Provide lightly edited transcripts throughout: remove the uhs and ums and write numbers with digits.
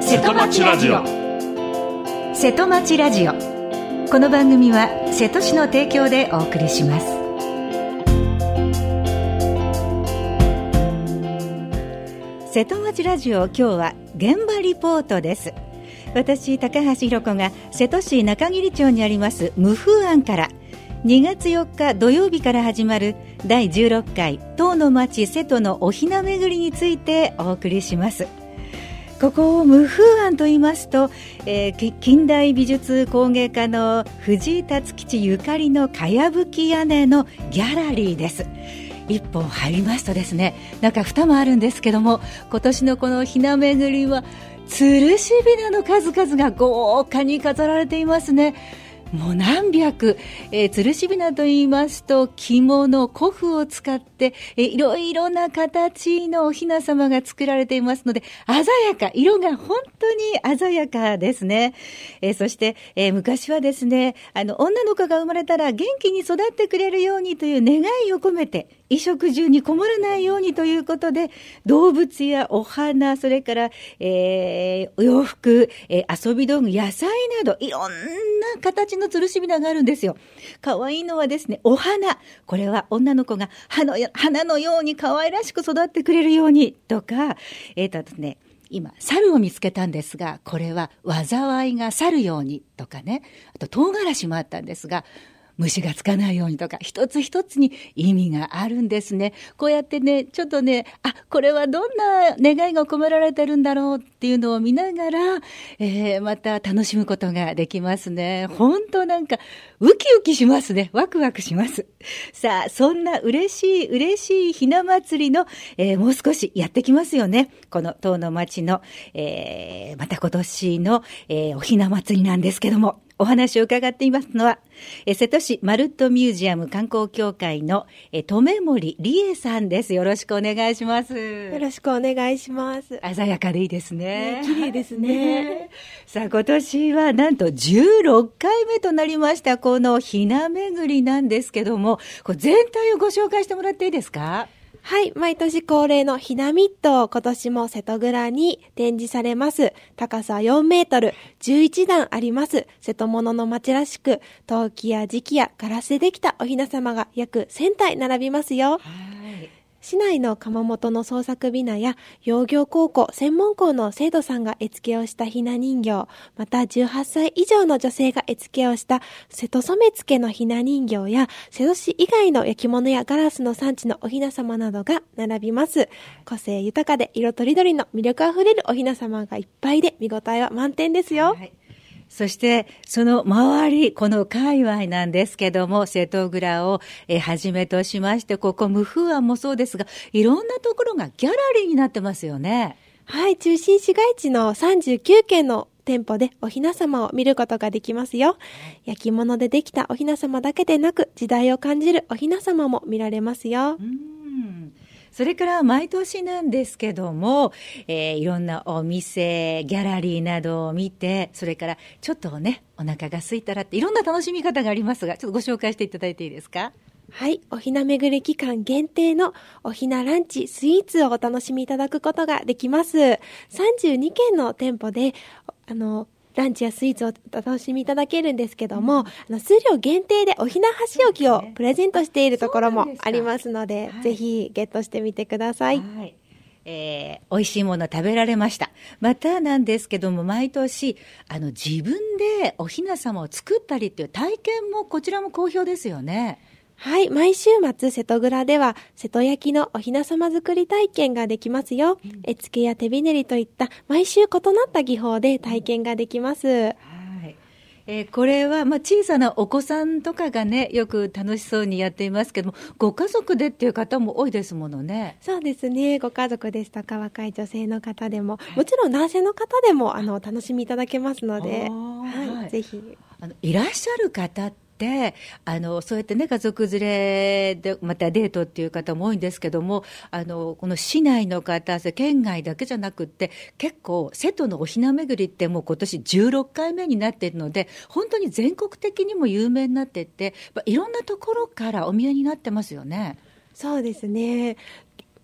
瀬戸町ラジオ。 瀬戸町ラジオ。この番組は瀬戸市の提供でお送りします。瀬戸町ラジオ、今日は現場リポートです。私高橋ひろ子が瀬戸市中桐町にあります無風庵から2月4日土曜日から始まる第16回遠の町瀬戸のおひな巡りについてお送りします。ここ無風庵と言いますと、近代美術工芸家の藤井辰吉ゆかりのかやぶき屋根のギャラリーです。一本入りますとですね、中2間あるんですけども、今年のこのひな巡りは吊るしびなの数々が豪華に飾られていますね。もう何百、吊るしびなと言いますと着物、古布を使って、いろいろな形のおひな様が作られていますので、鮮やか、色が本当に鮮やかですね。そして、昔はですね、女の子が生まれたら元気に育ってくれるようにという願いを込めて、衣食住に困らないようにということで、動物やお花、それから、お洋服、遊び道具、野菜などいろんな形の吊るしびながあるんですよ。可愛いのはですね、お花。これは女の子が花のように可愛らしく育ってくれるようにとか、ですね、今猿を見つけたんですが、これは災いが去るようにとかね、あと唐辛子もあったんですが、虫がつかないようにとか、一つ一つに意味があるんですね。こうやってね、ちょっとね、これはどんな願いが込められてるんだろうっていうのを見ながら、また楽しむことができますね。本当なんかウキウキしますね。ワクワクします。さあ、そんな嬉しいひな祭りの、もう少しやってきますよね。この遠野町の、また今年の、おひな祭りなんですけども、お話を伺っていますのは、瀬戸市まるっとミュージアム観光協会の留森理恵さんです。よろしくお願いします。 よろしくお願いします。 鮮やかでいいですね。 綺麗ですね。 さあ、今年はなんと16回目となりましたこのひな巡りなんですけども、これ全体をご紹介してもらっていいですか？ はい、毎年恒例のひなミット、今年も瀬戸蔵に展示されます。高さ4メートル、11段あります。瀬戸物の町らしく、陶器や磁器やガラスでできたおひな様が約1000体並びますよ。市内の窯元の創作びなや養業高校専門校の生徒さんが絵付けをしたひな人形、また18歳以上の女性が絵付けをした瀬戸染付のひな人形や瀬戸市以外の焼き物やガラスの産地のおひな様などが並びます。個性豊かで色とりどりの魅力あふれるおひな様がいっぱいで見応えは満点ですよ。 はい、そしてその周り、この界隈なんですけども、瀬戸蔵をはじめとしまして、ここ無風庵もそうですが、いろんなところがギャラリーになってますよね。 はい、中心市街地の39軒の店舗でおひな様を見ることができますよ。焼き物でできたおひな様だけでなく、時代を感じるおひな様も見られますよ。 それから毎年なんですけども、いろんなお店、ギャラリーなどを見て、それからちょっとね、お腹が空いたらっていろんな楽しみ方がありますが、ちょっとご紹介していただいていいですか？ はい、おひな巡り期間限定のおひなランチ、スイーツをお楽しみいただくことができます。32軒の店舗で、ランチやスイーツをお楽しみいただけるんですけども、数量限定でおひな箸置きをプレゼントしているところもありますので、ぜひゲットしてみてください。 はい、美味しいもの食べられました。またなんですけども、毎年自分でおひな様を作ったりっていう体験も、こちらも好評ですよね。 はい、毎週末瀬戸蔵では瀬戸焼のおひな様作り体験ができますよ。絵付けや手びねりといった毎週異なった技法で体験ができます。 これは小さなお子さんとかがね、よく楽しそうにやっていますけども、ご家族でっていう方も多いですものね。 そうですね、ご家族ですとか若い女性の方でも、もちろん男性の方でも楽しみいただけますので、ぜひいらっしゃる方ってそうやってね、家族連れでまたデートっていう方も多いんですけども、この市内の方、県外だけじゃなくって結構瀬戸のおひな巡りってもう今年16回目になっているので、本当に全国的にも有名になっていって、いろんなところからお見えになってますよね。 そうですね、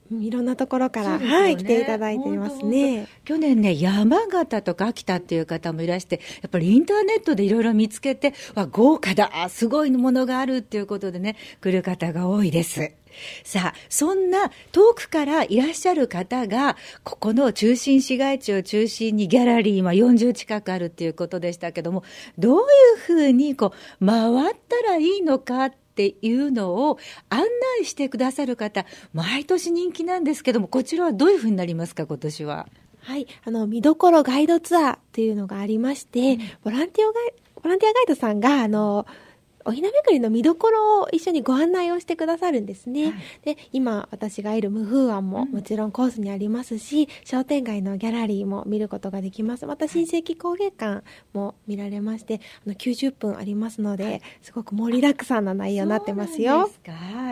いろんなところから、 ね、 はい、来ていただいていますね。 去年ね、山形とか秋田っていう方もいらして、やっぱりインターネットでいろいろ見つけて、豪華だ、すごいものがあるっていうことでね、来る方が多いです。さあ、そんな遠くからいらっしゃる方が、ここの中心市街地を中心にギャラリー40近くあるっていうことでしたけども、どういうふうに回ったらいいのかっていうのを案内してくださる方、毎年人気なんですけども、こちらはどういうふうになりますか、今年は。 はい、見どころガイドツアーっていうのがありまして、ボランティアガイドさんが、おひな巡りの見どころを一緒にご案内をしてくださるんですね。はい、で、今私がいる無風庵ももちろんコースにありますし、商店街のギャラリーも見ることができます。また新世紀工芸館も見られまして、90分ありますので、すごく盛りだくさんな内容になってますよ。 そうですか。はい。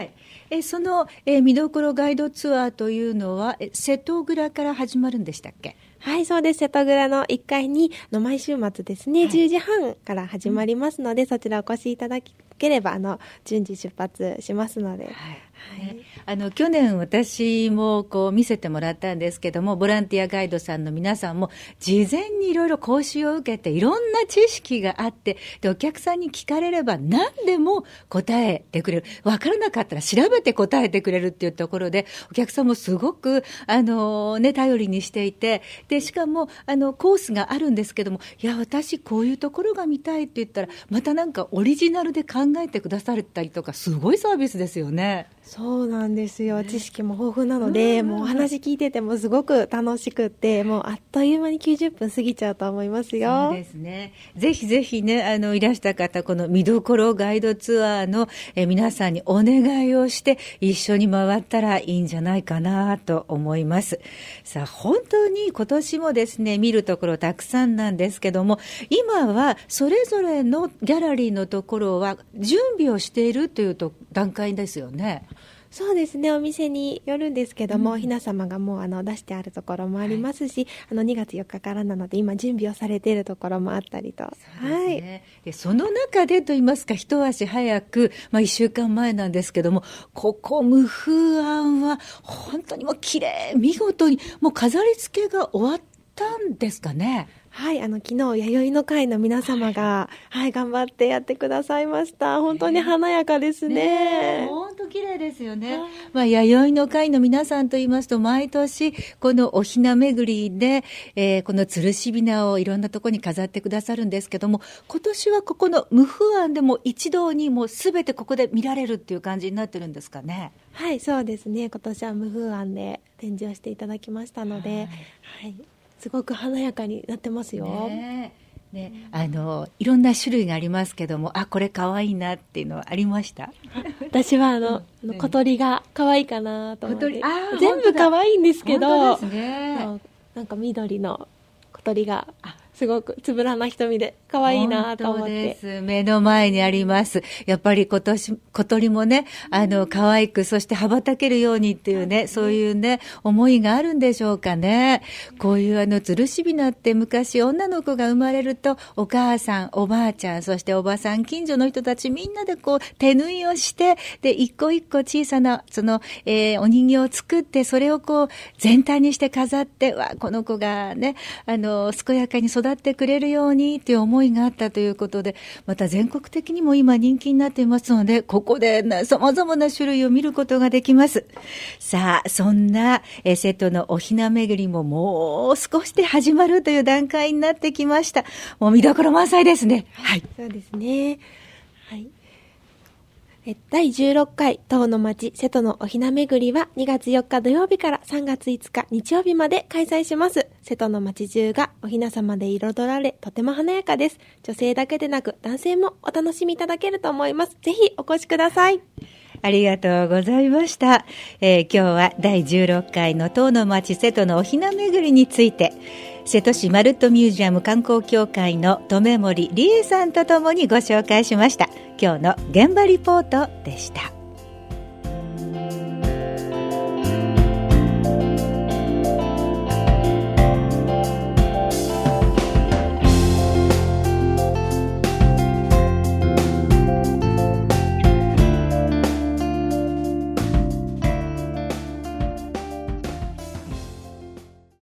その、見どころガイドツアーというのは、瀬戸蔵から始まるんでしたっけ？ はい、そうです。瀬戸蔵の1階に、毎週末ですね、10時半から始まりますので、そちらお越しいただければ、順次出発しますので。 去年私も見せてもらったんですけども、ボランティアガイドさんの皆さんも事前にいろいろ講習を受けていろんな知識があって、でお客さんに聞かれれば何でも答えてくれる、分からなかったら調べて答えてくれるっていうところで、お客さんもすごく頼りにしていて、でしかもコースがあるんですけども、いや私こういうところが見たいって言ったら、またなんかオリジナルで考えてくださったりとか、すごいサービスですよね。 そうなんですよ。知識も豊富なので、もうお話聞いててもすごく楽しくって、もうあっという間に90分過ぎちゃうと思いますよ。 そうですね。ぜひぜひね、いらした方、この見どころガイドツアーの皆さんにお願いをして、一緒に回ったらいいんじゃないかなと思います。さあ、本当に今年もですね、見るところたくさんなんですけども、今はそれぞれのギャラリーのところは準備をしているという段階ですよね。 そうですね、お店によるんですけども、ひな様がもう出してあるところもありますし、2月4日からなので今準備をされているところもあったりと。 そうですね。はい、その中でといいますか、一足早く、1週間前なんですけども、ここ無風庵は本当にもう綺麗、見事にもう飾り付けが終わったんですかね。 はい、昨日、弥生の会の皆様が、頑張ってやってくださいました。本当に華やかですね。 本当綺麗ですよね。弥生の会の皆さんと言いますと、毎年、このおひな巡りで、この吊るしびなをいろんなところに飾ってくださるんですけども、今年はここの無風庵でも一堂にもうすべてここで見られるっていう感じになってるんですかね。 はい、そうですね。今年は無風庵で展示をしていただきましたので、すごく華やかになってますよ。 ね、いろんな種類がありますけども、これ可愛いなっていうのはありました？ 私は小鳥が可愛いかなと思って、全部可愛いんですけど、 ですね、 なんか緑の小鳥がすごくつぶらな瞳で可愛いなと思って。 本当です。目の前にあります。やっぱり今年小鳥もね、可愛く、そして羽ばたけるようにっていうね、そういうね、思いがあるんでしょうかね。こういう吊るしびなって昔女の子が生まれると、お母さん、おばあちゃん、そしておばさん、近所の人たちみんなで手縫いをして、で、一個一個小さな、お人形を作って、それを全体にして飾って、この子がね、健やかに育ってくれるようにという思いがあったということで、また全国的にも今人気になっていますので、ここで様々な種類を見ることができます。さあ、そんな瀬戸のおひな巡りももう少しで始まるという段階になってきました。もう見どころ満載ですね。はい。 そうですね。はい。第16回遠野町瀬戸のおひな巡りは2月4日土曜日から3月5日日曜日まで開催します。瀬戸の町中がおひな様で彩られ、とても華やかです。女性だけでなく男性もお楽しみいただけると思います。ぜひお越しください。 ありがとうございました。今日は第16回の遠野町瀬戸のおひな巡りについて、瀬戸市マルットミュージアム観光協会の留森理恵さんとともにご紹介しました。今日の現場リポートでした。